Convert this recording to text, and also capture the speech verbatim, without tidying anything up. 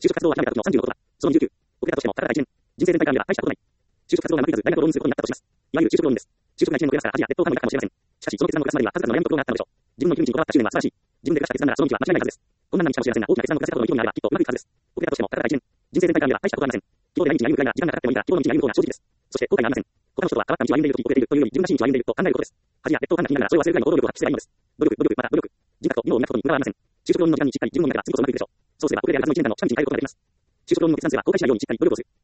就職活動は諦めた時のさんじゅうのことだ。そのにじゅうきゅう、僕らとしても、たかがいちねん、人生全体から見れば大したことない。就職活動がうまくいかず、大学を浪人することになったとします。いわゆる就職浪人です。就職がいちねんのクラスからアジア、越冬可能になったかもしれません。しかし、その決断のクラスまでには数々の悩みと苦労があったのでしょう。自分の生きる道にこだわった執念は素晴らしい。自分で下した決断ならその道は間違いないはずです。困難な道かもしれませんが、大きな決断の下せたことの意図になれば、きっとうまくいくはずです。僕らとしても、たかがいちねん、人生全体から見れば大したことはありません。希望でない道に歩むくらいなら時間がかかってもいいから、希望の道に歩む方が正直です。そして、後悔がありません。他の人とは変わった道を歩んでいるときに遅れているというより、自分らしい道を歩んでいると考えることです。恥や劣等感が気になるなら、それを忘れるくらいの労力を発揮すればいいのです。努力、努力、また努力。自覚と義務を磨くことに無駄はありません。就職浪人の時間にしっかり自分を磨けば次こそうまくいくでしょう。そうすれば、これであるはずのいちねんかんの近道に変えることができます。就職浪人の決断すれば後悔しないようにしっかり努力をする。